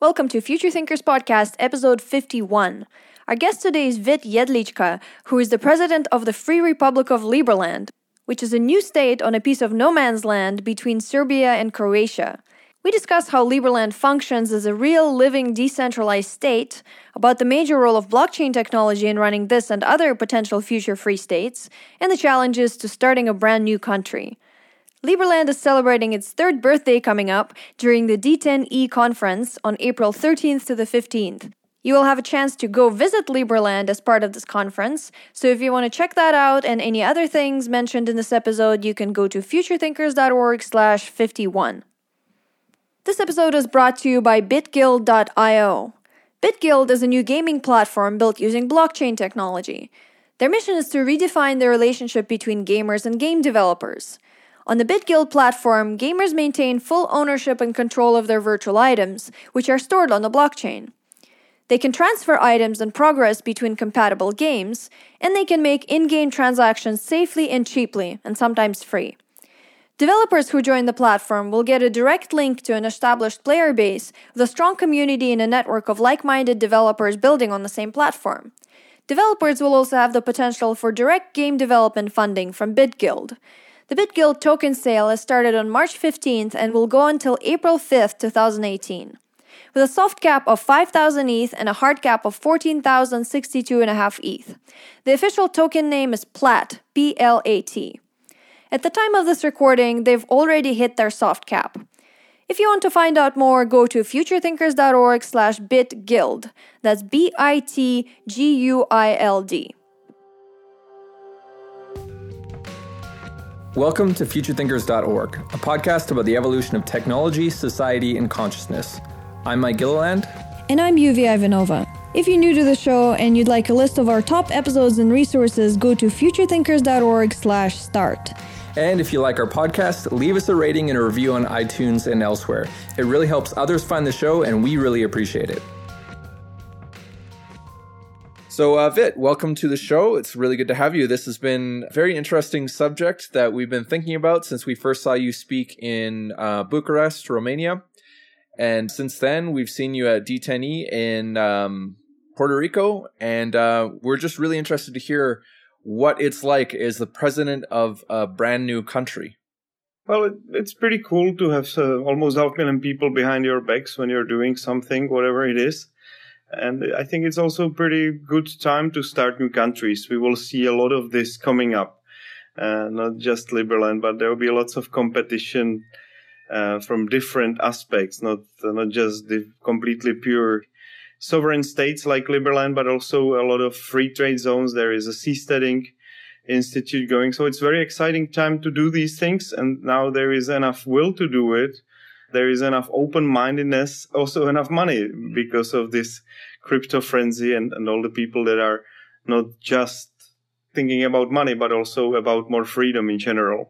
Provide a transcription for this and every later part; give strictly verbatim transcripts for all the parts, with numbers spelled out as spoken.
Welcome to Future Thinkers Podcast, episode fifty-one. Our guest today is Vit Jedlička, who is the president of the Free Republic of Liberland, which is a new state on a piece of no man's land between Serbia and Croatia. We discuss how Liberland functions as a real, living, decentralized state, about the major role of blockchain technology in running this and other potential future free states, and the challenges to starting a brand new country. Liberland is celebrating its third birthday coming up during the D ten E conference on April thirteenth to the fifteenth. You will have a chance to go visit Liberland as part of this conference, so if you want to check that out and any other things mentioned in this episode, you can go to futurethinkers.org slash 51. This episode is brought to you by bitguild dot io. BitGuild is a new gaming platform built using blockchain technology. Their mission is to redefine the relationship between gamers and game developers. On the BitGuild platform, gamers maintain full ownership and control of their virtual items, which are stored on the blockchain. They can transfer items and progress between compatible games, and they can make in-game transactions safely and cheaply, and sometimes free. Developers who join the platform will get a direct link to an established player base with a strong community and a network of like-minded developers building on the same platform. Developers will also have the potential for direct game development funding from BitGuild. The BitGuild token sale has started on March fifteenth and will go until April fifth, twenty eighteen. With a soft cap of five thousand E T H and a hard cap of fourteen thousand sixty-two point five E T H. The official token name is PLAT, P L A T. At the time of this recording, they've already hit their soft cap. If you want to find out more, go to futurethinkers.org slash bitguild. That's B I T G U I L D. Welcome to future thinkers dot org, a podcast about the evolution of technology, society, and consciousness. I'm Mike Gilliland. And I'm Yuvi Ivanova. If you're new to the show and you'd like a list of our top episodes and resources, go to futurethinkers.org slash start. And if you like our podcast, leave us a rating and a review on iTunes and elsewhere. It really helps others find the show, and we really appreciate it. So, uh, Vit, welcome to the show. It's really good to have you. This has been a very interesting subject that we've been thinking about since we first saw you speak in uh, Bucharest, Romania. And since then, we've seen you at D ten E in um, Puerto Rico. And uh, we're just really interested to hear what it's like as the president of a brand new country. Well, it, it's pretty cool to have uh, almost half a million people behind your backs when you're doing something, whatever it is. And I think it's also a pretty good time to start new countries. We will see a lot of this coming up, uh, not just Liberland, but there will be lots of competition uh, from different aspects, not uh, not just the completely pure sovereign states like Liberland, but also a lot of free trade zones. There is a seasteading institute going. So it's a very exciting time to do these things. And now there is enough will to do it. There is enough open-mindedness, also enough money because of this crypto frenzy and, and all the people that are not just thinking about money, but also about more freedom in general.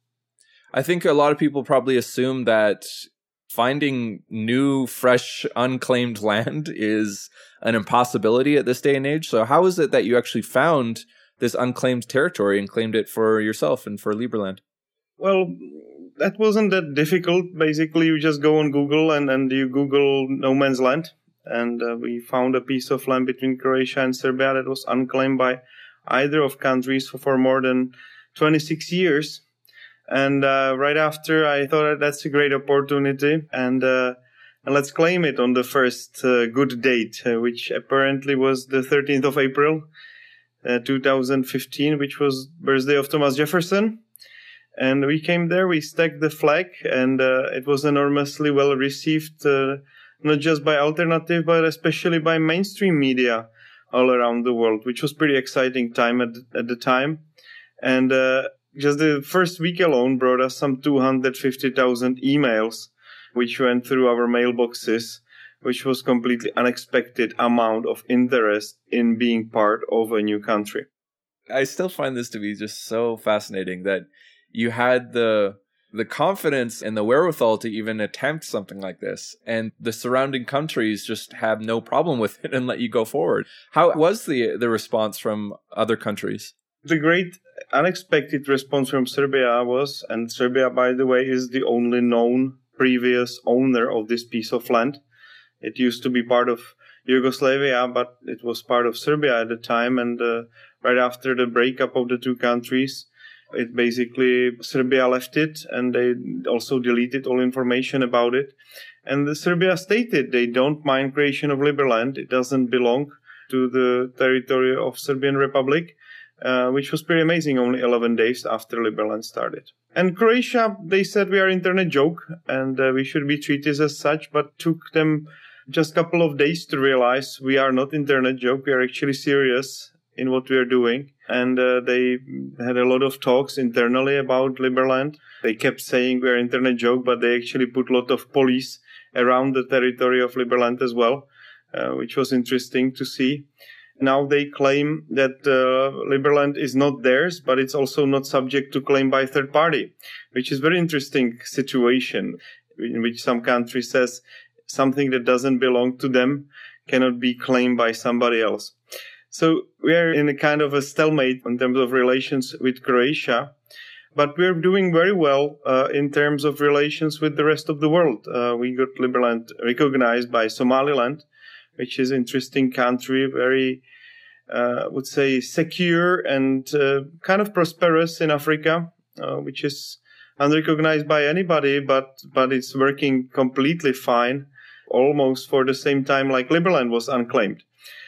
I think a lot of people probably assume that finding new, fresh, unclaimed land is an impossibility at this day and age. So how is it that you actually found this unclaimed territory and claimed it for yourself and for Liberland? Well, that wasn't that difficult. Basically, you just go on Google and, and you Google no man's land. And uh, we found a piece of land between Croatia and Serbia that was unclaimed by either of countries for more than twenty-six years. And uh, right after, I thought that that's a great opportunity. And, uh, and let's claim it on the first uh, good date, uh, which apparently was the thirteenth of April, uh, two thousand fifteen, which was birthday of Thomas Jefferson. And we came there, we stacked the flag, and uh, it was enormously well received, uh, not just by alternative, but especially by mainstream media all around the world, which was pretty exciting time at, at the time. And uh, just the first week alone brought us some two hundred fifty thousand emails, which went through our mailboxes, which was completely unexpected amount of interest in being part of a new country. I still find this to be just so fascinating that you had the the confidence and the wherewithal to even attempt something like this, and the surrounding countries just have no problem with it and let you go forward. How was the the response from other countries? The great unexpected response from Serbia was, and Serbia, by the way, is the only known previous owner of this piece of land. It used to be part of Yugoslavia, but it was part of Serbia at the time. And uh, right after the breakup of the two countries, it basically, Serbia left it, and they also deleted all information about it. And the Serbia stated they don't mind creation of Liberland. It doesn't belong to the territory of Serbian Republic, uh, which was pretty amazing only eleven days after Liberland started. And Croatia, they said we are internet joke and uh, we should be treated as such, but took them just a couple of days to realize we are not internet joke. We are actually serious in what we are doing. And uh, they had a lot of talks internally about Liberland. They kept saying we are internet joke, but they actually put a lot of police around the territory of Liberland as well, uh, which was interesting to see. Now they claim that uh, Liberland is not theirs, but it's also not subject to claim by third party, which is a very interesting situation in which some country says something that doesn't belong to them cannot be claimed by somebody else. So we are in a kind of a stalemate in terms of relations with Croatia, but we're doing very well uh, in terms of relations with the rest of the world. Uh, we got Liberland recognized by Somaliland, which is an interesting country, very, uh, I would say, secure and uh, kind of prosperous in Africa, uh, which is unrecognized by anybody, but, but it's working completely fine, almost for the same time like Liberland was unclaimed.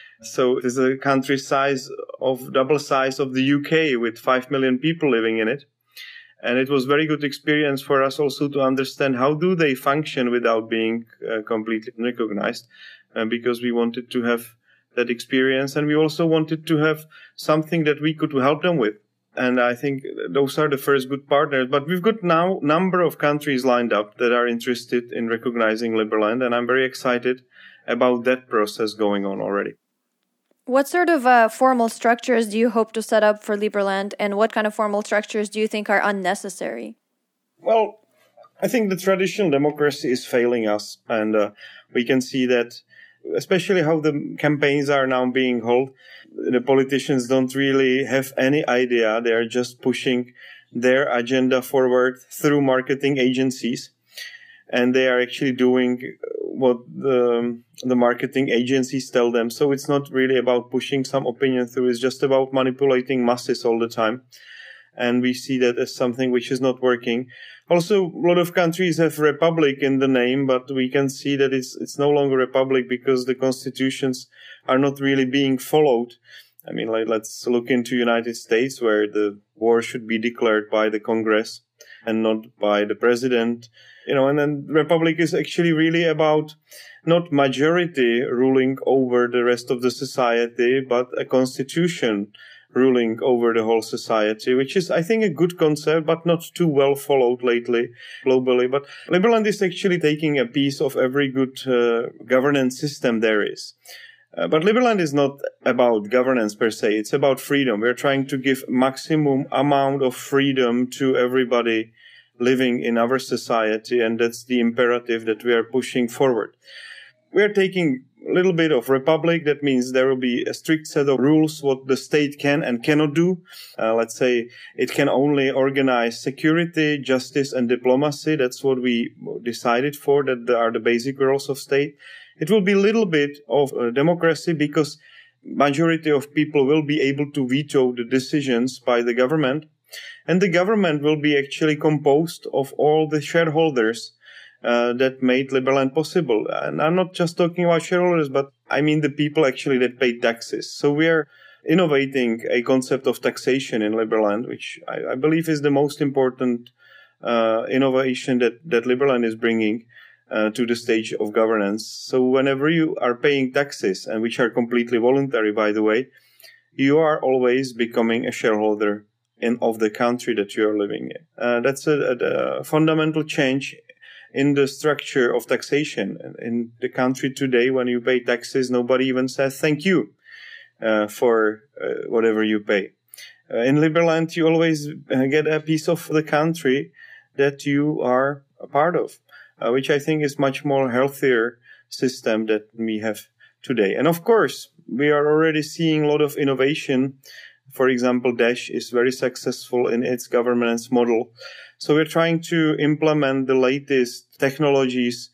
So it is a country size of double size of the U K with five million people living in it. And it was very good experience for us also to understand how do they function without being uh, completely recognized, uh, because we wanted to have that experience. And we also wanted to have something that we could help them with. And I think those are the first good partners. But we've got now a number of countries lined up that are interested in recognizing Liberland. And I'm very excited about that process going on already. What sort of uh, formal structures do you hope to set up for Liberland, and what kind of formal structures do you think are unnecessary? Well, I think the traditional democracy is failing us, and uh, we can see that, especially how the campaigns are now being held. The politicians don't really have any idea. They are just pushing their agenda forward through marketing agencies, and they are actually doing what the, the marketing agencies tell them. So it's not really about pushing some opinion through. It's just about manipulating masses all the time. And we see that as something which is not working. Also, a lot of countries have republic in the name, but we can see that it's, it's no longer republic because the constitutions are not really being followed. I mean, like, let's look into United States, where the war should be declared by the Congress and not by the president. You know, and then republic is actually really about not majority ruling over the rest of the society, but a constitution ruling over the whole society, which is, I think, a good concept, but not too well followed lately globally. But Liberland is actually taking a piece of every good uh, governance system there is. Uh, but Liberland is not about governance per se. It's about freedom. We're trying to give maximum amount of freedom to everybody living in our society, and that's the imperative that we are pushing forward. We are taking a little bit of republic. That means there will be a strict set of rules what the state can and cannot do. Uh, let's say it can only organize security, justice, and diplomacy. That's what we decided for, that are the basic roles of state. It will be a little bit of uh, democracy because majority of people will be able to veto the decisions by the government. And the government will be actually composed of all the shareholders uh, that made Liberland possible. And I'm not just talking about shareholders, but I mean the people actually that pay taxes. So we are innovating a concept of taxation in Liberland, which I, I believe is the most important uh, innovation that, that Liberland is bringing uh, to the stage of governance. So whenever you are paying taxes, and which are completely voluntary, by the way, you are always becoming a shareholder in of the country that you are living in. Uh, that's a, a, a fundamental change in the structure of taxation. In the country today, when you pay taxes, nobody even says thank you uh, for uh, whatever you pay. Uh, in Liberland, you always uh, get a piece of the country that you are a part of, uh, which I think is much more healthier system that we have today. And of course, we are already seeing a lot of innovation. For example, Dash is very successful in its governance model. So we're trying to implement the latest technologies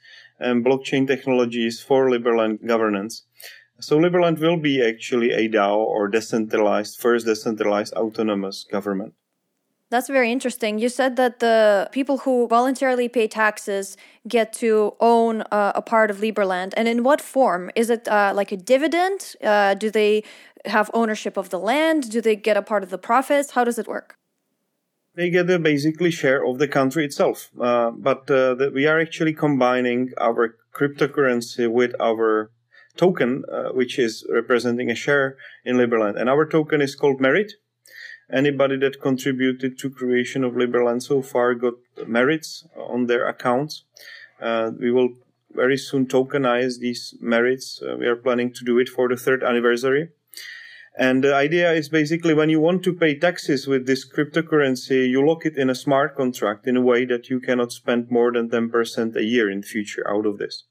and blockchain technologies for Liberland governance. So Liberland will be actually a DAO, or decentralized, first decentralized autonomous government. That's very interesting. You said that the people who voluntarily pay taxes get to own uh, a part of Liberland. And in what form? Is it uh, like a dividend? Uh, do they have ownership of the land? Do they get a part of the profits? How does it work? They get a basically share of the country itself. Uh, but uh, the, we are actually combining our cryptocurrency with our token, uh, which is representing a share in Liberland. And our token is called Merit. Anybody that contributed to creation of Liberland so far got merits on their accounts. Uh, we will very soon tokenize these merits. Uh, we are planning to do it for the third anniversary. And the idea is basically when you want to pay taxes with this cryptocurrency, you lock it in a smart contract in a way that you cannot spend more than ten percent a year in future out of this.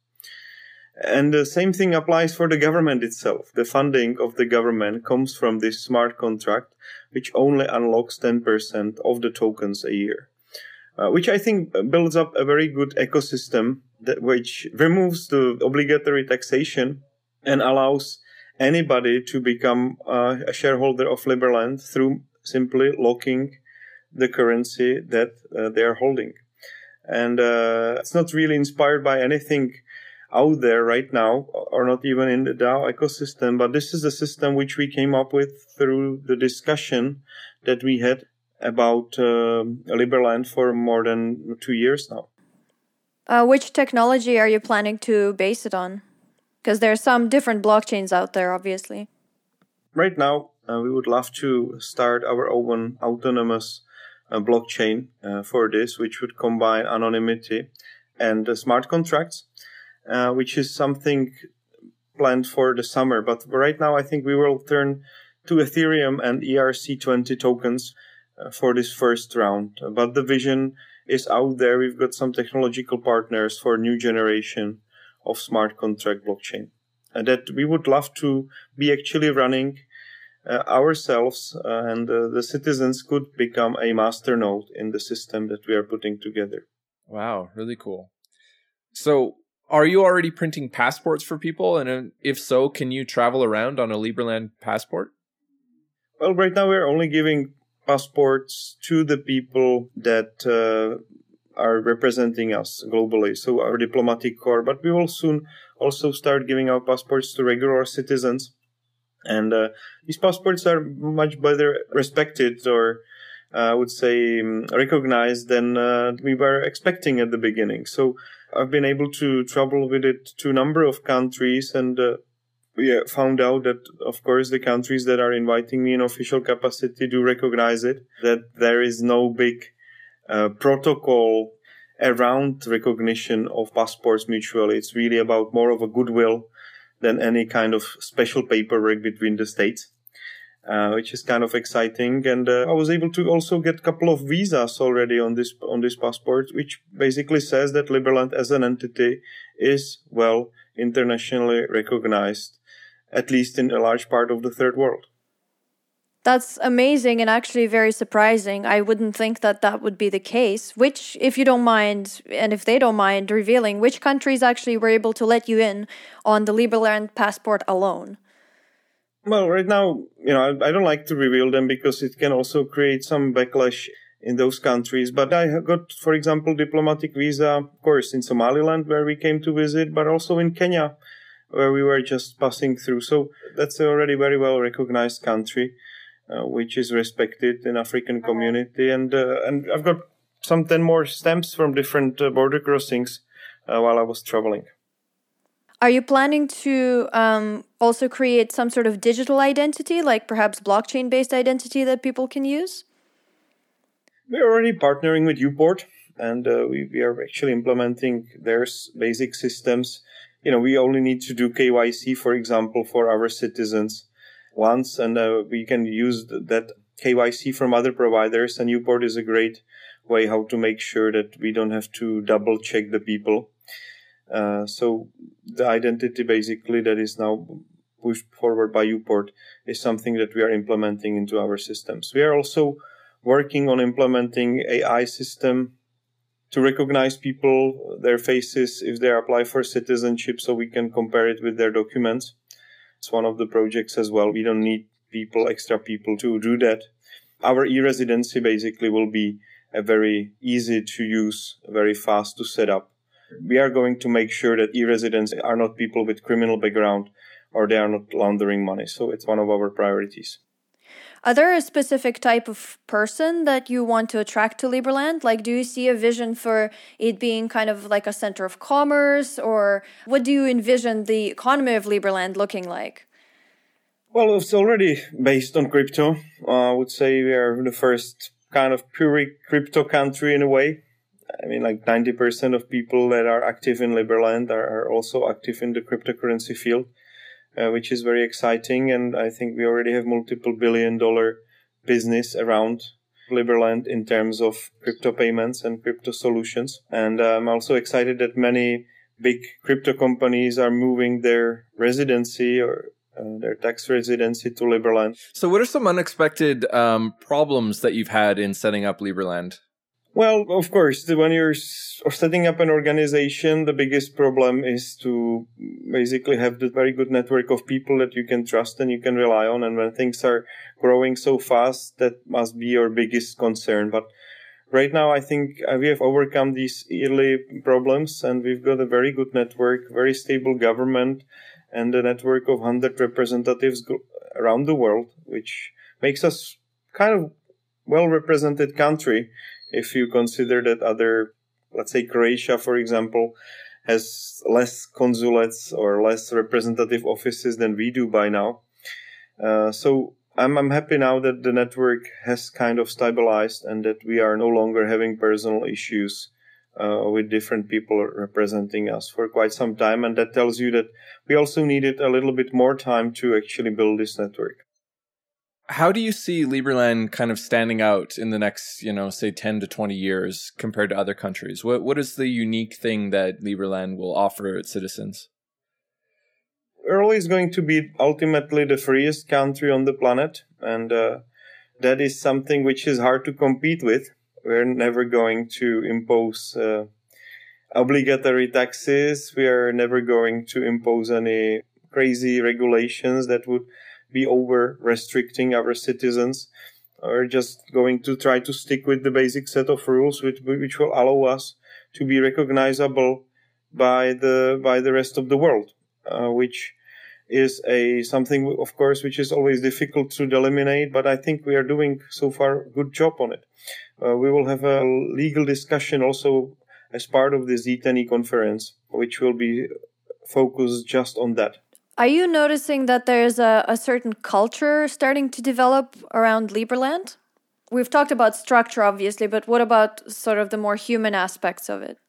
And the same thing applies for the government itself. The funding of the government comes from this smart contract, which only unlocks ten percent of the tokens a year, uh, which I think builds up a very good ecosystem that which removes the obligatory taxation and allows anybody to become uh, a shareholder of Liberland through simply locking the currency that uh, they are holding. And uh, it's not really inspired by anything out there right now, or not even in the DAO ecosystem, but this is a system which we came up with through the discussion that we had about uh, Liberland for more than two years now. Uh, which technology are you planning to base it on? Because there are some different blockchains out there, obviously. Right now, uh, we would love to start our own autonomous uh, blockchain uh, for this, which would combine anonymity and uh, smart contracts. Uh, which is something planned for the summer. But right now, I think we will turn to Ethereum and E R C twenty tokens uh, for this first round. But the vision is out there. We've got some technological partners for new generation of smart contract blockchain uh, that we would love to be actually running uh, ourselves, uh, and uh, the citizens could become a master node in the system that we are putting together. Wow, really cool. So, are you already printing passports for people? And if so, can you travel around on a Liberland passport? Well, right now we're only giving passports to the people that uh, are representing us globally, so our diplomatic corps. But we will soon also start giving out passports to regular citizens. And uh, these passports are much better respected, or uh, I would say um, recognized, than uh, we were expecting at the beginning. So I've been able to travel with it to a number of countries, and uh, we found out that, of course, the countries that are inviting me in official capacity do recognize it, that there is no big uh, protocol around recognition of passports mutually. It's really about more of a goodwill than any kind of special paperwork between the states. Uh, which is kind of exciting. And uh, I was able to also get a couple of visas already on this on this passport, which basically says that Liberland as an entity is, well, internationally recognized, at least in a large part of the third world. That's amazing and actually very surprising. I wouldn't think that that would be the case. Which, if you don't mind, and if they don't mind revealing, which countries actually were able to let you in on the Liberland passport alone? Well, right now, you know, I, I don't like to reveal them because it can also create some backlash in those countries. But I have got, for example, diplomatic visa, of course, in Somaliland, where we came to visit, but also in Kenya, where we were just passing through. So that's already very well recognized country, uh, which is respected in African community. And uh, and I've got some ten more stamps from different uh, border crossings uh, while I was traveling. Are you planning to um, also create some sort of digital identity, like perhaps blockchain-based identity that people can use? We're already partnering with Uport, and uh, we, we are actually implementing their basic systems. You know, we only need to do K Y C, for example, for our citizens once, and uh, we can use that K Y C from other providers, and Uport is a great way how to make sure that we don't have to double-check the people. Uh, so the identity basically that is now pushed forward by Uport is something that we are implementing into our systems. We are also working on implementing A I system to recognize people, their faces, if they apply for citizenship, so we can compare it with their documents. It's one of the projects as well. We don't need people, extra people to do that. Our e-residency basically will be a very easy to use, very fast to set up. We are going to make sure that e-residents are not people with criminal background or they are not laundering money. So it's one of our priorities. Are there a specific type of person that you want to attract to Liberland? Like, do you see a vision for it being kind of like a center of commerce, or what do you envision the economy of Liberland looking like? Well, it's already based on crypto. Uh, I would say we are the first kind of pure crypto country in a way. I mean, like ninety percent of people that are active in Liberland are, are also active in the cryptocurrency field, uh, which is very exciting. And I think we already have multiple billion dollar business around Liberland in terms of crypto payments and crypto solutions. And uh, I'm also excited that many big crypto companies are moving their residency or Uh, their tax residency to Liberland. So what are some unexpected um, problems that you've had in setting up Liberland? Well, of course, when you're setting up an organization, the biggest problem is to basically have the very good network of people that you can trust and you can rely on. And when things are growing so fast, that must be your biggest concern. But right now, I think we have overcome these early problems and we've got a very good network, very stable government, and a network of one hundred representatives around the world, which makes us kind of well-represented country if you consider that other, let's say Croatia, for example, has less consulates or less representative offices than we do by now. Uh, so I'm, I'm happy now that the network has kind of stabilized and that we are no longer having personal issues Uh, with different people representing us for quite some time. And that tells you that we also needed a little bit more time to actually build this network. How do you see Liberland kind of standing out in the next, you know, say ten to twenty years compared to other countries? What What is the unique thing that Liberland will offer its citizens? We're always going to be ultimately the freest country on the planet. And uh, that is something which is hard to compete with. We're never going to impose uh, obligatory taxes. We are never going to impose any crazy regulations that would be over restricting our citizens. We're just going to try to stick with the basic set of rules which, which will allow us to be recognizable by the by the rest of the world, uh, which is a something, of course, which is always difficult to eliminate, but I think we are doing so far a good job on it. Uh, we will have a legal discussion also as part of the Z ten E conference, which will be focused just on that. Are you noticing that there's a, a certain culture starting to develop around Liberland? We've talked about structure, obviously, but what about sort of the more human aspects of it?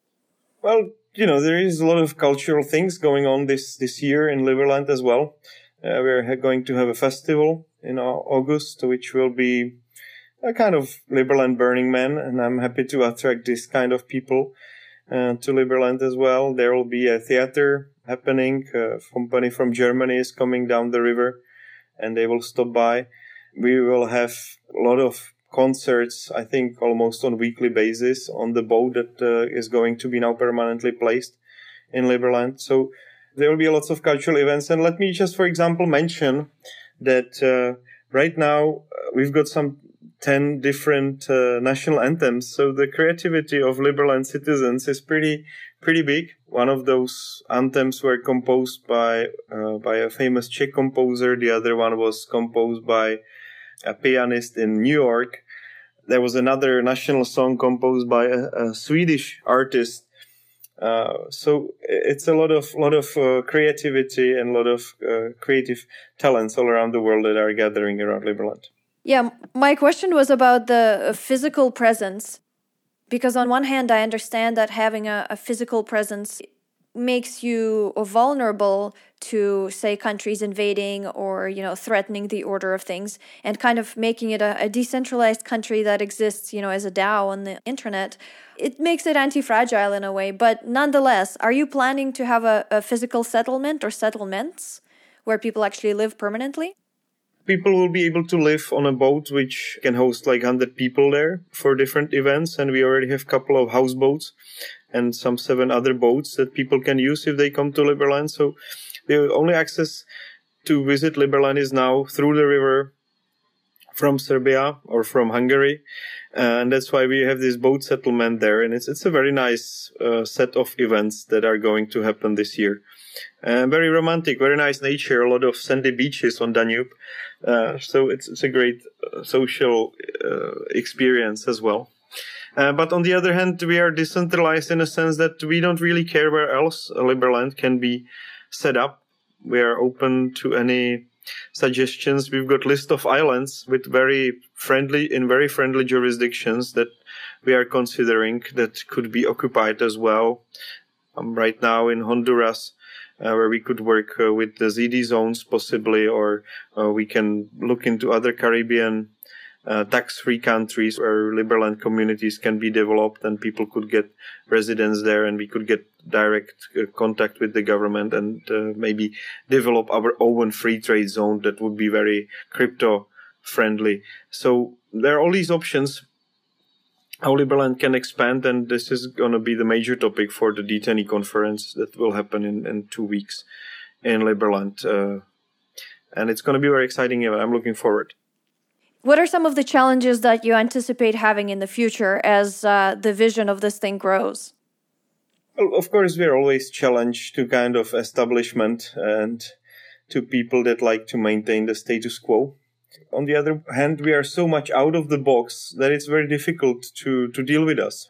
Well, you know, there is a lot of cultural things going on this, this year in Liberland as well. Uh, we're going to have a festival in August, which will be a kind of Liberland Burning Man, and I'm happy to attract this kind of people uh, to Liberland as well. There will be a theater happening. A company from Germany is coming down the river, and they will stop by. We will have a lot of concerts, I think almost on a weekly basis, on the boat that uh, is going to be now permanently placed in Liberland. So there will be lots of cultural events. And let me just, for example, mention that uh, right now uh, we've got some ten different uh, national anthems. So the creativity of Liberland citizens is pretty pretty big. One of those anthems were composed by uh, by a famous Czech composer. The other one was composed by a pianist in New York. There was another national song composed by a, a Swedish artist. Uh, so it's a lot of lot of uh, creativity and a lot of uh, creative talents all around the world that are gathering around Liberland. Yeah, my question was about the physical presence, because on one hand, I understand that having a, a physical presence makes you vulnerable to, say, countries invading or, you know, threatening the order of things, and kind of making it a, a decentralized country that exists, you know, as a DAO on the internet. It makes it anti-fragile in a way, but nonetheless, are you planning to have a, a physical settlement or settlements where people actually live permanently? People will be able to live on a boat which can host like one hundred people there for different events. And we already have a couple of houseboats and some seven other boats that people can use if they come to Liberland. So the only access to visit Liberland is now through the river from Serbia or from Hungary. Uh, and that's why we have this boat settlement there. And it's it's a very nice uh, set of events that are going to happen this year. Uh, very romantic, very nice nature, a lot of sandy beaches on Danube. Uh, so it's, it's a great uh, social uh, experience as well. Uh, but on the other hand, we are decentralized in a sense that we don't really care where else Liberland can be set up. We are open to any suggestions. We've got list of islands with very friendly, in very friendly jurisdictions that we are considering that could be occupied as well. Um, right now in Honduras, Uh, where we could work uh, with the Z D zones possibly, or uh, we can look into other Caribbean uh, tax-free countries where Liberland communities can be developed and people could get residence there and we could get direct uh, contact with the government and uh, maybe develop our own free trade zone that would be very crypto-friendly. So there are all these options how Liberland can expand, and this is going to be the major topic for the D ten E conference that will happen in, in two weeks in Liberland. Uh, and it's going to be very exciting. I'm looking forward. What are some of the challenges that you anticipate having in the future as uh, the vision of this thing grows? Well, of course, we're always challenged to kind of establishment and to people that like to maintain the status quo. On the other hand, we are so much out of the box that it's very difficult to, to deal with us.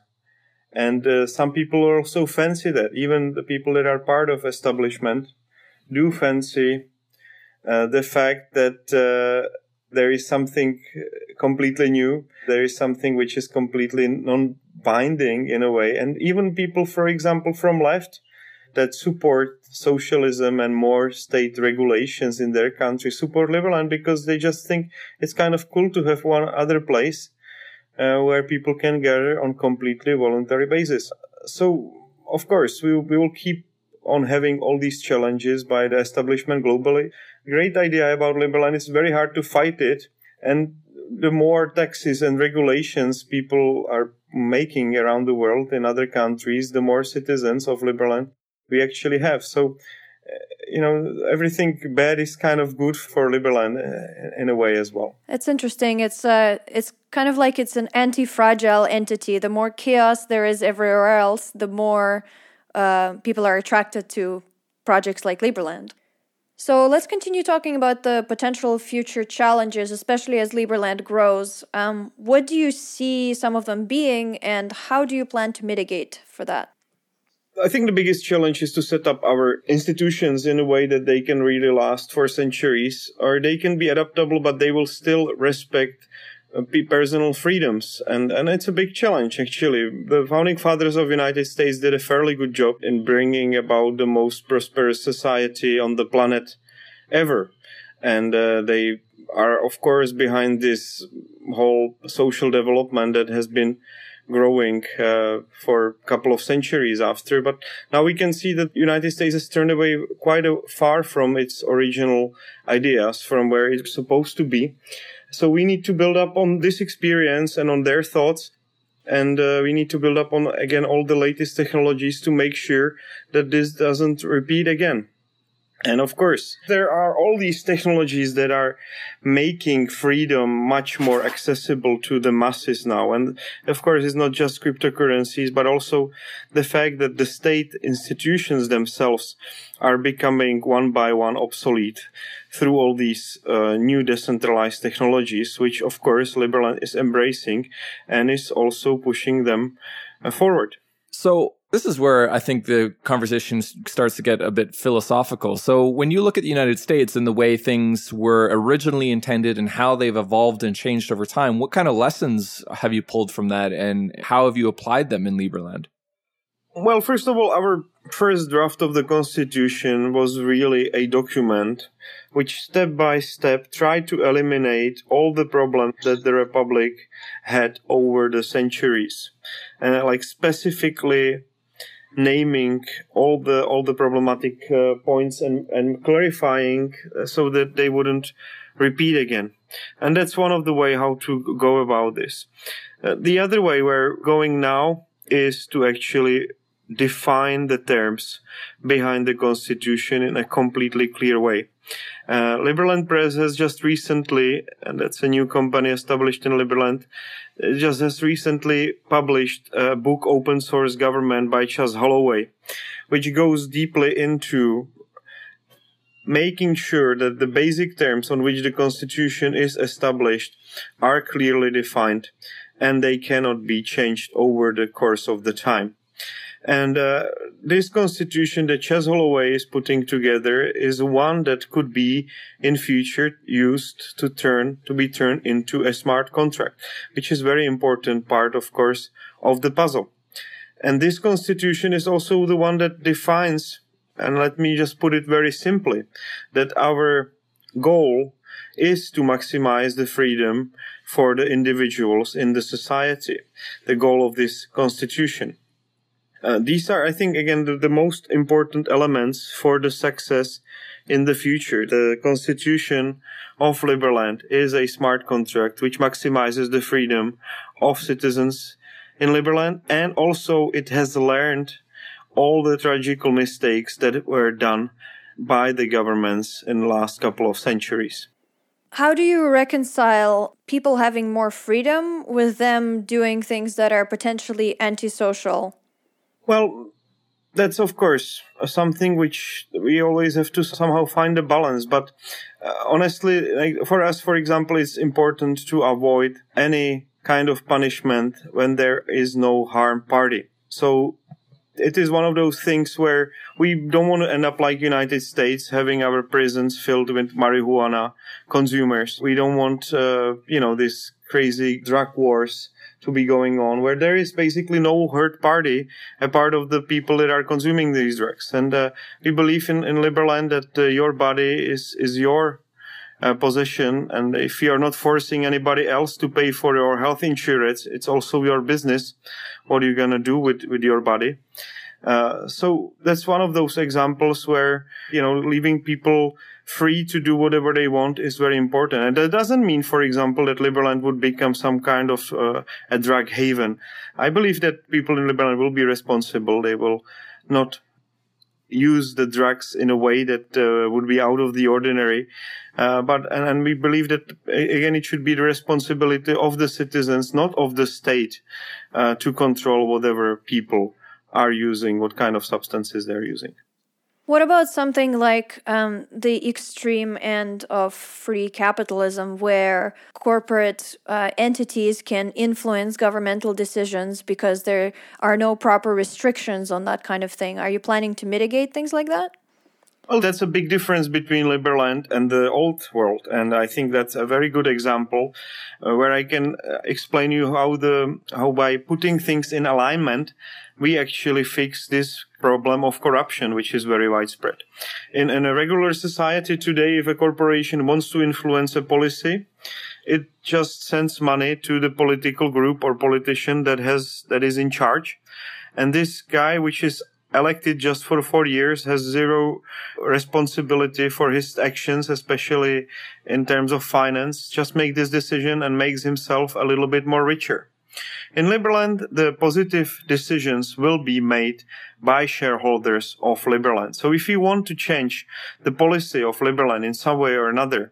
And uh, some people also fancy that. Even the people that are part of establishment do fancy uh, the fact that uh, there is something completely new. There is something which is completely non-binding in a way. And even people, for example, from left that support socialism and more state regulations in their country support Liberland because they just think it's kind of cool to have one other place uh, where people can gather on completely voluntary basis. So, of course, we, we will keep on having all these challenges by the establishment globally. Great idea about Liberland. It's very hard to fight it. And the more taxes and regulations people are making around the world in other countries, the more citizens of Liberland we actually have. So, you know, everything bad is kind of good for Liberland in a way as well. It's interesting. It's uh, it's kind of like it's an anti-fragile entity. The more chaos there is everywhere else, the more uh, people are attracted to projects like Liberland. So let's continue talking about the potential future challenges, especially as Liberland grows. Um, what do you see some of them being, and how do you plan to mitigate for that? I think the biggest challenge is to set up our institutions in a way that they can really last for centuries, or they can be adaptable, but they will still respect uh, personal freedoms. And, and it's a big challenge, actually. The founding fathers of the United States did a fairly good job in bringing about the most prosperous society on the planet ever. And uh, they are, of course, behind this whole social development that has been growing uh, for a couple of centuries after. But now we can see that the United States has turned away quite a, far from its original ideas, from where it's supposed to be. So we need to build up on this experience and on their thoughts. And uh, we need to build up on, again, all the latest technologies to make sure that this doesn't repeat again. And of course, there are all these technologies that are making freedom much more accessible to the masses now. And of course, it's not just cryptocurrencies, but also the fact that the state institutions themselves are becoming one by one obsolete through all these uh, new decentralized technologies, which of course Liberland is embracing and is also pushing them uh, forward. So this is where I think the conversation starts to get a bit philosophical. So when you look at the United States and the way things were originally intended and how they've evolved and changed over time, what kind of lessons have you pulled from that, and how have you applied them in Liberland? Well, first of all, our first draft of the Constitution was really a document which step by step tried to eliminate all the problems that the Republic had over the centuries. And like specifically naming all the all the problematic uh, points and, and clarifying uh, so that they wouldn't repeat again. And that's one of the way how to go about this. Uh, the other way we're going now is to actually define the terms behind the Constitution in a completely clear way. Uh, Liberland Press has just recently, and that's a new company established in Liberland, just has recently published a book, Open Source Government by Chas Holloway, which goes deeply into making sure that the basic terms on which the Constitution is established are clearly defined and they cannot be changed over the course of the time. And uh, this Constitution that Chas Holloway is putting together is one that could be in future used to turn to be turned into a smart contract, which is a very important part, of course, of the puzzle. And this Constitution is also the one that defines, and let me just put it very simply, that our goal is to maximize the freedom for the individuals in the society, the goal of this Constitution. Uh, these are, I think, again, the, the most important elements for the success in the future. The Constitution of Liberland is a smart contract which maximizes the freedom of citizens in Liberland, and also it has learned all the tragical mistakes that were done by the governments in the last couple of centuries. How do you reconcile people having more freedom with them doing things that are potentially antisocial? Well, that's, of course, something which we always have to somehow find a balance. But uh, honestly, like for us, for example, it's important to avoid any kind of punishment when there is no harm party. So it is one of those things where we don't want to end up like United States, having our prisons filled with marijuana consumers. We don't want, uh, you know, this crazy drug wars to be going on, where there is basically no hurt party, a part of the people that are consuming these drugs. And uh, we believe in, in Liberland that uh, your body is, is your uh, possession. And if you are not forcing anybody else to pay for your health insurance, it's also your business. What are you going to do with, with your body? Uh, so that's one of those examples where, you know, leaving people free to do whatever they want is very important. And that doesn't mean, for example, that Liberland would become some kind of uh, a drug haven. I believe that people in Liberland will be responsible. They will not use the drugs in a way that uh, would be out of the ordinary. Uh, but and, and we believe that, again, it should be the responsibility of the citizens, not of the state, uh, to control whatever people are using, what kind of substances they're using. What about something like um, the extreme end of free capitalism, where corporate uh, entities can influence governmental decisions because there are no proper restrictions on that kind of thing? Are you planning to mitigate things like that? Well, that's a big difference between Liberland and the old world, and I think that's a very good example uh, where I can uh, explain you how the how by putting things in alignment, we actually fix this problem of corruption, which is very widespread. In, in a regular society today, if a corporation wants to influence a policy, it just sends money to the political group or politician that has that is in charge, and this guy, which is elected just for four years, has zero responsibility for his actions, especially in terms of finance, just make this decision and makes himself a little bit more richer. In Liberland, the positive decisions will be made by shareholders of Liberland. So if you want to change the policy of Liberland in some way or another,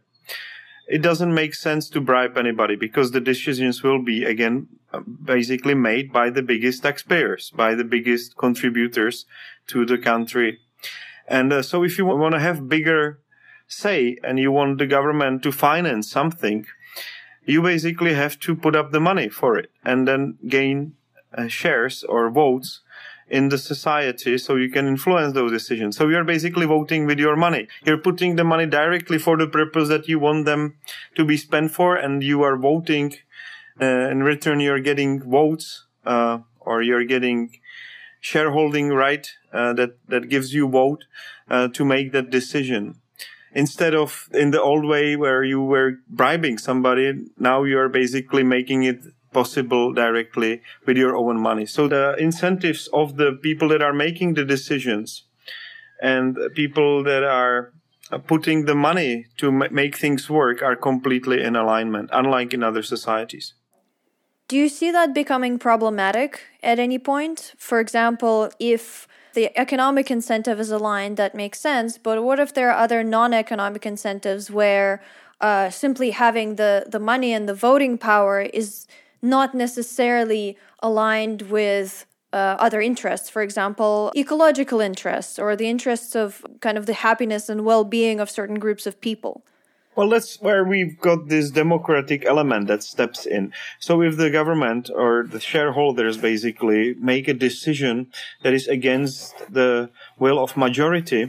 it doesn't make sense to bribe anybody, because the decisions will be, again, basically made by the biggest taxpayers, by the biggest contributors to the country. And uh, so if you want to have bigger say and you want the government to finance something, you basically have to put up the money for it and then gain uh, shares or votes in the society so you can influence those decisions. So you're basically voting with your money. You're putting the money directly for the purpose that you want them to be spent for, and you are voting. Uh, in return, you're getting votes, uh, or you're getting shareholding right uh, that, that gives you vote uh, to make that decision. Instead of in the old way where you were bribing somebody, now you are basically making it possible directly with your own money. So the incentives of the people that are making the decisions and people that are putting the money to make things work are completely in alignment, unlike in other societies. Do you see that becoming problematic at any point? For example, if the economic incentive is aligned, that makes sense, but what if there are other non-economic incentives where uh, simply having the, the money and the voting power is not necessarily aligned with Uh, other interests, for example, ecological interests or the interests of kind of the happiness and well-being of certain groups of people? Well, that's where we've got this democratic element that steps in. So if the government or the shareholders basically make a decision that is against the will of majority,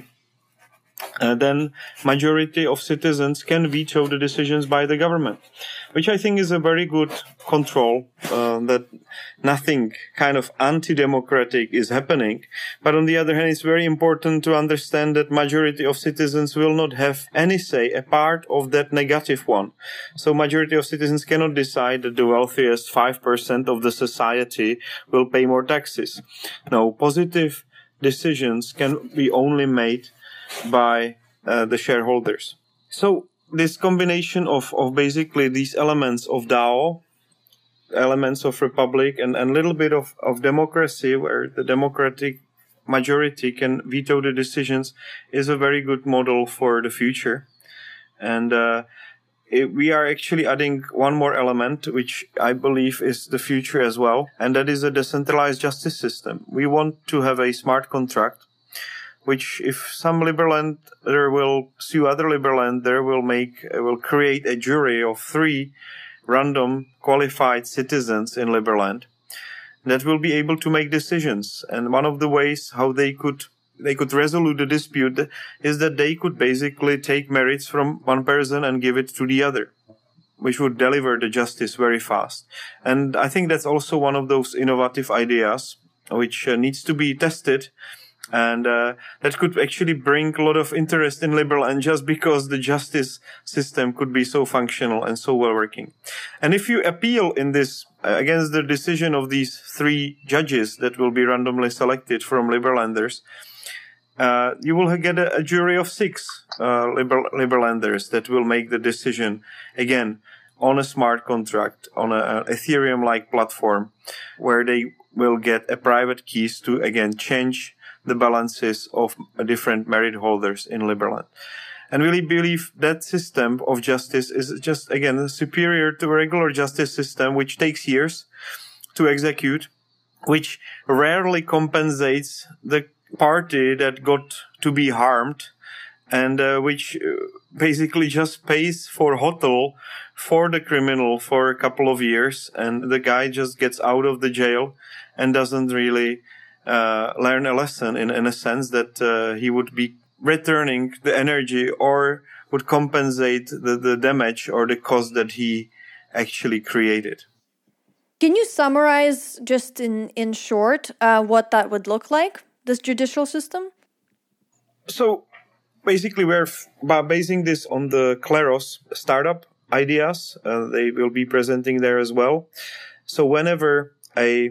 Uh, then majority of citizens can veto the decisions by the government, which I think is a very good control, uh, that nothing kind of anti-democratic is happening. But on the other hand, it's very important to understand that majority of citizens will not have any say apart of that negative one. So majority of citizens cannot decide that the wealthiest five percent of the society will pay more taxes. No, positive decisions can be only made by uh, the shareholders. So this combination of, of basically these elements of DAO, elements of republic, and a little bit of, of democracy, where the democratic majority can veto the decisions, is a very good model for the future. And uh, it, we are actually adding one more element, which I believe is the future as well, and that is a decentralized justice system. We want to have a smart contract, which if some Liberlander will sue other Liberlander, will make, will create a jury of three random qualified citizens in Liberland that will be able to make decisions. And one of the ways how they could, they could resolve the dispute is that they could basically take merits from one person and give it to the other, which would deliver the justice very fast. And I think that's also one of those innovative ideas which uh, needs to be tested. And uh, that could actually bring a lot of interest in Liberland just because the justice system could be so functional and so well working. And if you appeal in this uh, against the decision of these three judges that will be randomly selected from Liberlanders, uh, you will get a, a jury of six uh, Liber- Liberlanders that will make the decision again on a smart contract on a, a Ethereum-like platform, where they will get a private keys to again change the balances of different merit holders in Liberland. And really believe that system of justice is just, again, superior to a regular justice system, which takes years to execute, which rarely compensates the party that got to be harmed, and uh, which basically just pays for hotel for the criminal for a couple of years, and the guy just gets out of the jail and doesn't really Uh, learn a lesson in, in a sense that uh, he would be returning the energy or would compensate the, the damage or the cost that he actually created. Can you summarize just in, in short uh, what that would look like, this judicial system? So basically we're f- by basing this on the Kleros startup ideas. Uh, they will be presenting there as well. So whenever a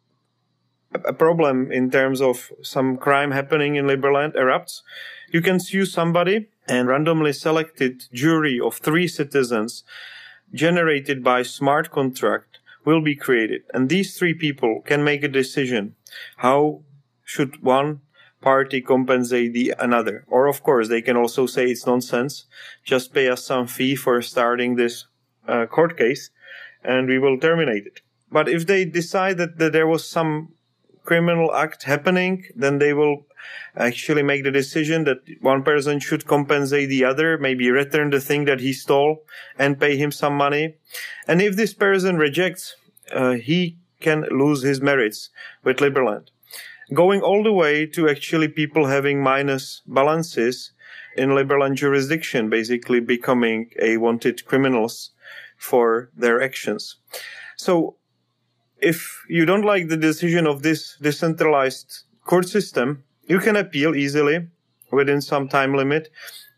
a problem in terms of some crime happening in Liberland erupts, you can sue somebody, and randomly selected jury of three citizens generated by smart contract will be created. And these three people can make a decision. How should one party compensate the another? Or of course, they can also say it's nonsense. Just pay us some fee for starting this uh, court case and we will terminate it. But if they decide that, that there was some criminal act happening, then they will actually make the decision that one person should compensate the other, maybe return the thing that he stole and pay him some money. And if this person rejects, uh, he can lose his merits with Liberland. Going all the way to actually people having minus balances in Liberland jurisdiction, basically becoming a wanted criminals for their actions. So if you don't like the decision of this decentralized court system, you can appeal easily within some time limit,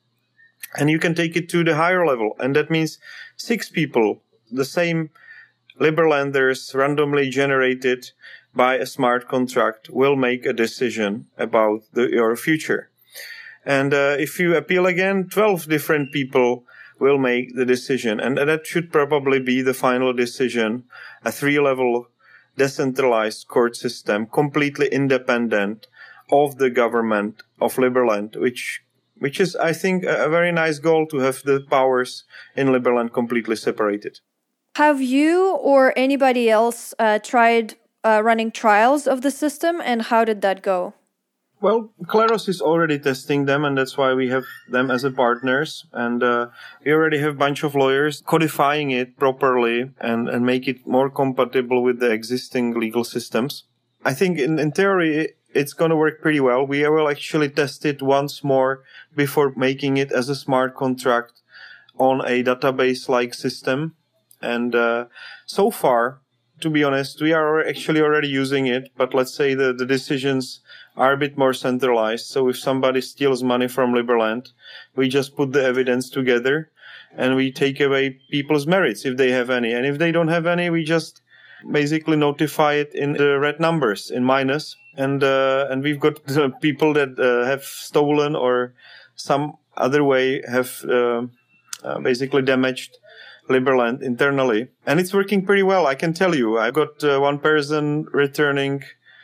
and you can take it to the higher level. And that means six people, the same Liberlanders randomly generated by a smart contract will make a decision about the, your future. And uh, if you appeal again, twelve different people will make the decision. And that should probably be the final decision, a three-level decentralized court system, completely independent of the government of Liberland, which which is, I think, a very nice goal, to have the powers in Liberland completely separated. Have you or anybody else uh, tried uh, running trials of the system, and how did that go? Well, Kleros is already testing them, and that's why we have them as a partners. And uh, we already have a bunch of lawyers codifying it properly and, and make it more compatible with the existing legal systems. I think in, in theory, it's going to work pretty well. We will actually test it once more before making it as a smart contract on a database-like system. And uh, so far, to be honest, we are actually already using it. But let's say the, the decisions are a bit more centralized. So if somebody steals money from Liberland, we just put the evidence together and we take away people's merits if they have any. And if they don't have any, we just basically notify it in the red numbers, in minus. And uh, and we've got uh, people that uh, have stolen or some other way have uh, uh, basically damaged Liberland internally. And it's working pretty well, I can tell you. I got uh, one person returning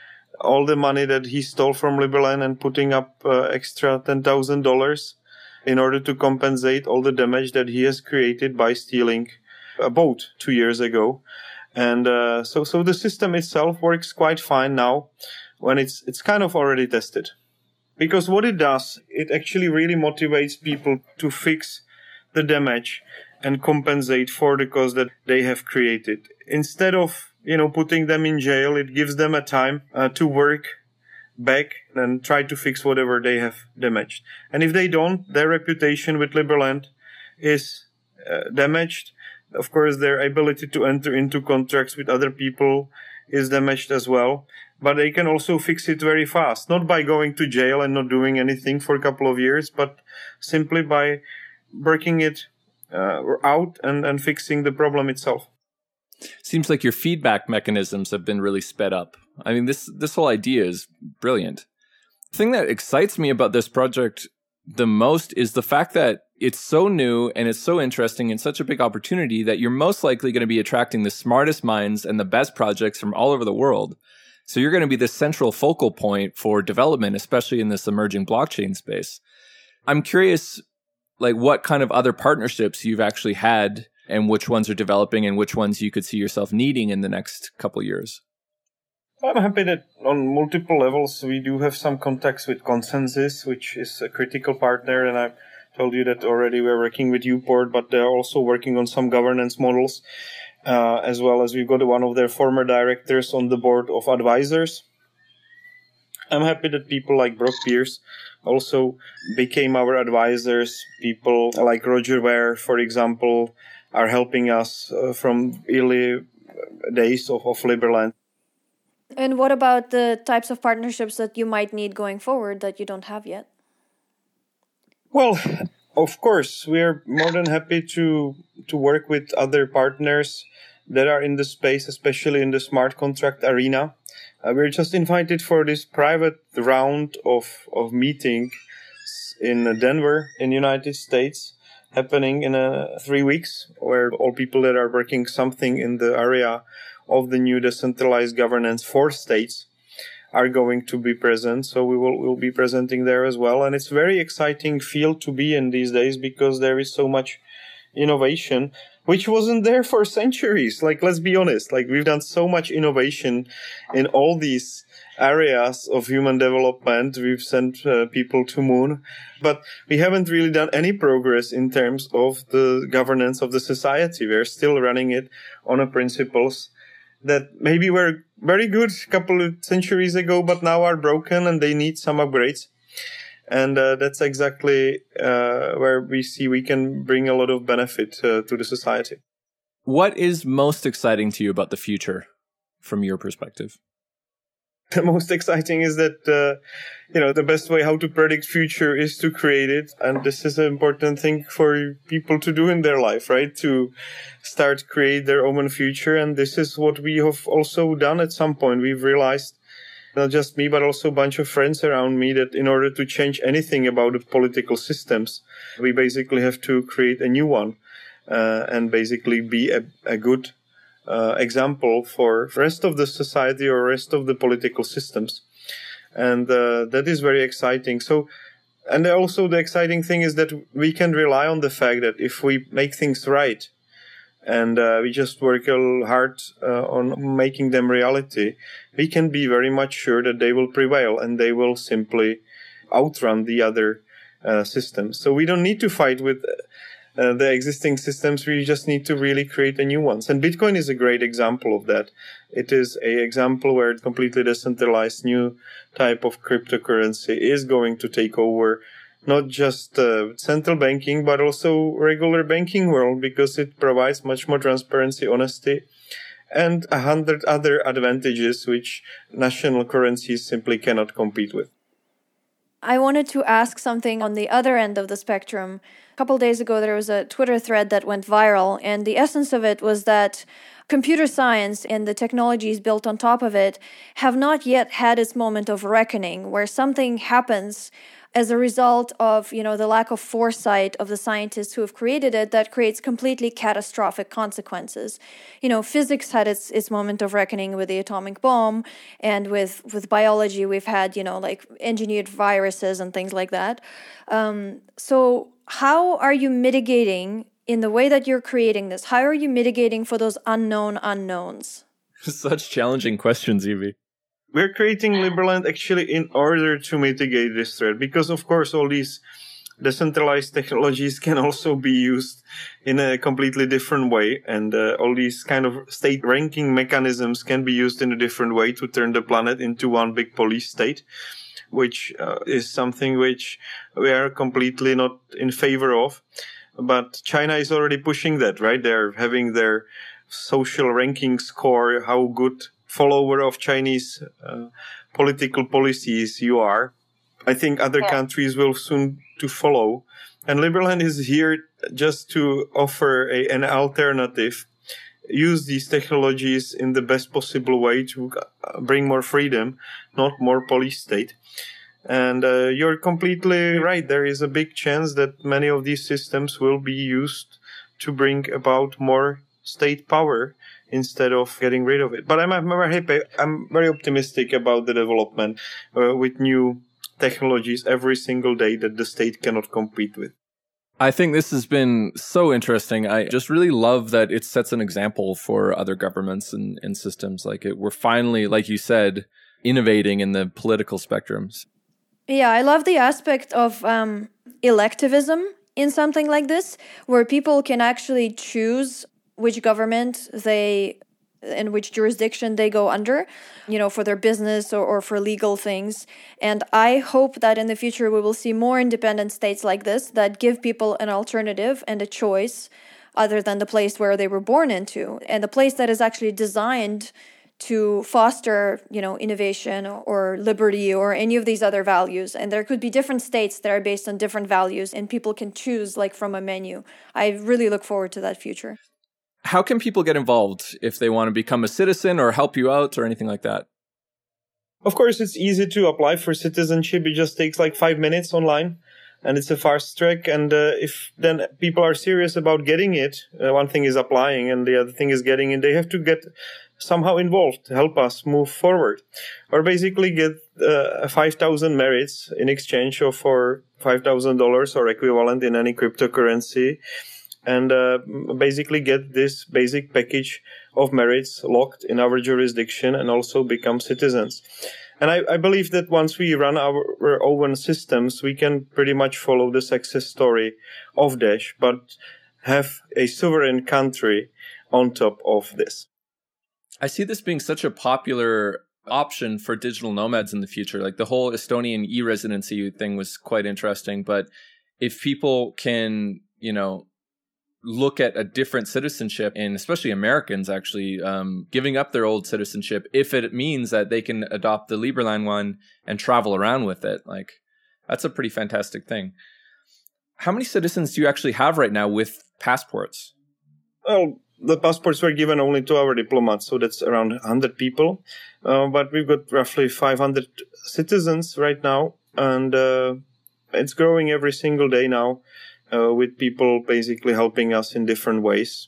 all the money that he stole from Liberland and putting up uh, extra ten thousand dollars in order to compensate all the damage that he has created by stealing a boat two years ago. And uh, so so the system itself works quite fine now, when it's it's kind of already tested. Because what it does, it actually really motivates people to fix the damage and compensate for the cost that they have created. Instead of, you know, putting them in jail, it gives them a time uh, to work back and try to fix whatever they have damaged. And if they don't, their reputation with Liberland is uh, damaged. Of course, their ability to enter into contracts with other people is damaged as well. But they can also fix it very fast, not by going to jail and not doing anything for a couple of years, but simply by working it uh, out and, and fixing the problem itself. Seems like your feedback mechanisms have been really sped up. I mean, this this whole idea is brilliant. The thing that excites me about this project the most is the fact that it's so new and it's so interesting and such a big opportunity that you're most likely going to be attracting the smartest minds and the best projects from all over the world. So you're going to be the central focal point for development, especially in this emerging blockchain space. I'm curious, like, what kind of other partnerships you've actually had and which ones are developing and which ones you could see yourself needing in the next couple years. I'm happy that on multiple levels we do have some contacts with Consensus, which is a critical partner, and I've told you that already. We're working with Uport, but they're also working on some governance models, uh, as well as we've got one of their former directors on the board of advisors. I'm happy that people like Brock Pierce also became our advisors. People like Roger Ware, for example, are helping us uh, from early days of, of Liberland. And what about the types of partnerships that you might need going forward that you don't have yet? Well, of course, we're more than happy to to work with other partners that are in the space, especially in the smart contract arena. Uh, we're just invited for this private round of, of meeting in Denver, in the United States, happening in uh, three weeks, where all people that are working something in the area of the new decentralized governance for states are going to be present. So we will we'll be presenting there as well. And it's a very exciting field to be in these days because there is so much innovation, which wasn't there for centuries. Like, let's be honest, like we've done so much innovation in all these areas of human development. We've sent uh, people to moon, but we haven't really done any progress in terms of the governance of the society. We're still running it on a principles that maybe were very good a couple of centuries ago, but now are broken and they need some upgrades. And uh, that's exactly uh, where we see we can bring a lot of benefit uh, to the society. What is most exciting to you about the future from your perspective? The most exciting is that, uh, you know, the best way how to predict future is to create it. And this is an important thing for people to do in their life, right? To start create their own future. And this is what we have also done at some point. We've realized, not just me, but also a bunch of friends around me, that in order to change anything about the political systems, we basically have to create a new one, uh, and basically be a, a good uh, example for the rest of the society or rest of the political systems. And uh, that is very exciting. So, and also the exciting thing is that we can rely on the fact that if we make things right, and uh, we just work hard uh, on making them reality, we can be very much sure that they will prevail and they will simply outrun the other uh, systems. So we don't need to fight with uh, the existing systems. We just need to really create a new ones. And Bitcoin is a great example of that. It is an example where completely decentralized new type of cryptocurrency is going to take over not just uh, central banking, but also regular banking world, because it provides much more transparency, honesty, and a hundred other advantages which national currencies simply cannot compete with. I wanted to ask something on the other end of the spectrum. A couple days ago, there was a Twitter thread that went viral, and the essence of it was that computer science and the technologies built on top of it have not yet had its moment of reckoning, where something happens as a result of, you know, the lack of foresight of the scientists who have created it that creates completely catastrophic consequences. You know, physics had its, its moment of reckoning with the atomic bomb, and with, with biology we've had, you know, like engineered viruses and things like that. Um, so how are you mitigating, in the way that you're creating this, how are you mitigating for those unknown unknowns? Such challenging questions, Evie. We're creating Liberland actually in order to mitigate this threat, because of course all these decentralized technologies can also be used in a completely different way, and uh, all these kind of state ranking mechanisms can be used in a different way to turn the planet into one big police state, which uh, is something which we are completely not in favor of. But China is already pushing that, right? They're having their social ranking score, how good follower of Chinese uh, political policies you are. I think other yeah. countries will soon to follow. And Liberland is here just to offer a, an alternative, use these technologies in the best possible way to bring more freedom, not more police state. And uh, you're completely right. There is a big chance that many of these systems will be used to bring about more state power instead of getting rid of it. But I'm, I'm very happy. I'm very optimistic about the development uh, with new technologies every single day that the state cannot compete with. I think this has been so interesting. I just really love that it sets an example for other governments and, and systems. Like it, we're finally, like you said, innovating in the political spectrums. Yeah, I love the aspect of um, electivism in something like this, where people can actually choose which government they, in which jurisdiction they go under, you know, for their business or, or for legal things. And I hope that in the future we will see more independent states like this that give people an alternative and a choice other than the place where they were born into, and the place that is actually designed to foster, you know, innovation or liberty or any of these other values. And there could be different states that are based on different values, and people can choose like from a menu. I really look forward to that future. How can people get involved if they want to become a citizen or help you out or anything like that? Of course, it's easy to apply for citizenship. It just takes like five minutes online, and it's a fast track. And uh, if then people are serious about getting it, uh, one thing is applying and the other thing is getting it. They have to get somehow involved to help us move forward, or basically get uh, five thousand merits in exchange of for five thousand dollars or equivalent in any cryptocurrency. And uh, basically get this basic package of merits locked in our jurisdiction and also become citizens. And I, I believe that once we run our, our own systems, we can pretty much follow the success story of Dash, but have a sovereign country on top of this. I see this being such a popular option for digital nomads in the future. Like the whole Estonian e-residency thing was quite interesting, but if people can, you know, look at a different citizenship, and especially Americans actually um, giving up their old citizenship if it means that they can adopt the Liberland one and travel around with it. Like, that's a pretty fantastic thing. How many citizens do you actually have right now with passports? Well, the passports were given only to our diplomats, so that's around one hundred people. Uh, but we've got roughly five hundred citizens right now, and uh, it's growing every single day now. Uh, with people basically helping us in different ways,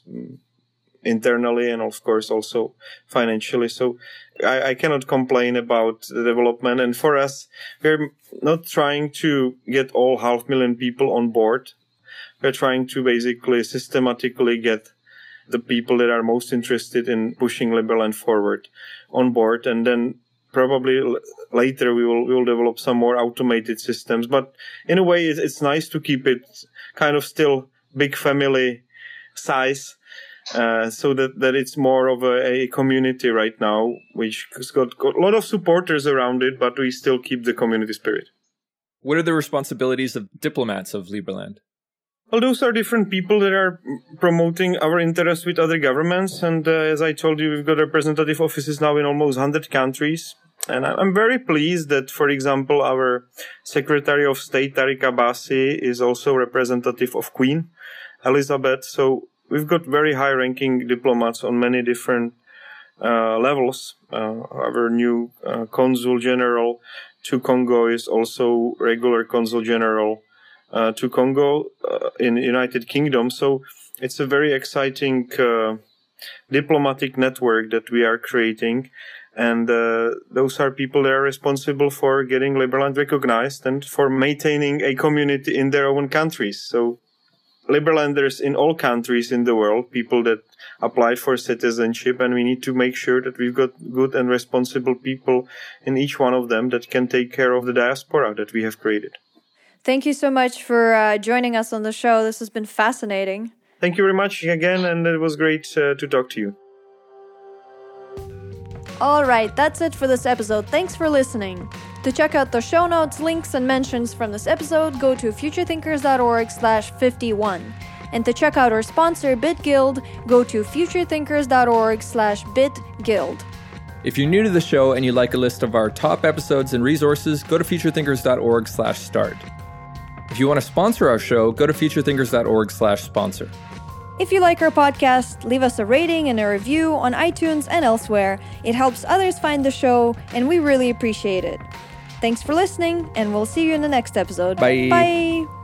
internally and of course also financially. So I, I cannot complain about the development. And for us, we're not trying to get all half million people on board. We're trying to basically systematically get the people that are most interested in pushing Liberland forward on board, and then probably later we will we will develop some more automated systems. But in a way, it's, it's nice to keep it kind of still big family size, uh, so that, that it's more of a, a community right now, which has got, got a lot of supporters around it, but we still keep the community spirit. What are the responsibilities of diplomats of Liberland? Well, those are different people that are promoting our interests with other governments. And uh, as I told you, we've got representative offices now in almost one hundred countries. And I'm very pleased that, for example, our Secretary of State, Tariq Abbasi, is also representative of Queen Elizabeth. So we've got very high-ranking diplomats on many different uh, levels. Uh, our new uh, Consul General to Congo is also regular Consul General uh, to Congo uh, in United Kingdom. So it's a very exciting uh, diplomatic network that we are creating. And uh, those are people that are responsible for getting Liberland recognized and for maintaining a community in their own countries. So Liberlanders in all countries in the world, people that applied for citizenship, and we need to make sure that we've got good and responsible people in each one of them that can take care of the diaspora that we have created. Thank you so much for uh, joining us on the show. This has been fascinating. Thank you very much again, and it was great uh, to talk to you. All right, that's it for this episode. Thanks for listening. To check out the show notes, links, and mentions from this episode, go to futurethinkers.org slash 51. And to check out our sponsor, BitGuild, go to futurethinkers.org slash bitguild. If you're new to the show and you'd like a list of our top episodes and resources, go to futurethinkers.org slash start. If you want to sponsor our show, go to futurethinkers.org slash sponsor. If you like our podcast, leave us a rating and a review on iTunes and elsewhere. It helps others find the show, and we really appreciate it. Thanks for listening, and we'll see you in the next episode. Bye. Bye.